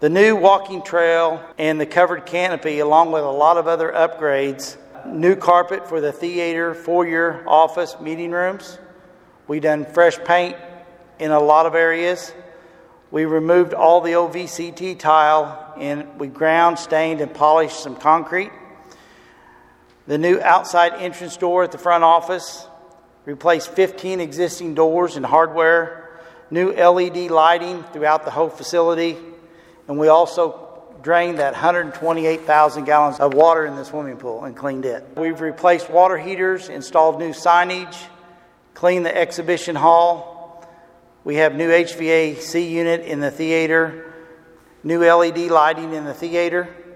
The new walking trail and the covered canopy, along with a lot of other upgrades. New carpet for the theater, foyer, office, meeting rooms. We done fresh paint in a lot of areas. We removed all the old VCT tile and we ground, stained, and polished some concrete. The new outside entrance door at the front office. Replaced 15 existing doors and hardware. New LED lighting throughout the whole facility. And we also drained that 128,000 gallons of water in the swimming pool and cleaned it. We've replaced water heaters, installed new signage, cleaned the exhibition hall. We have new HVAC unit in the theater, new LED lighting in the theater.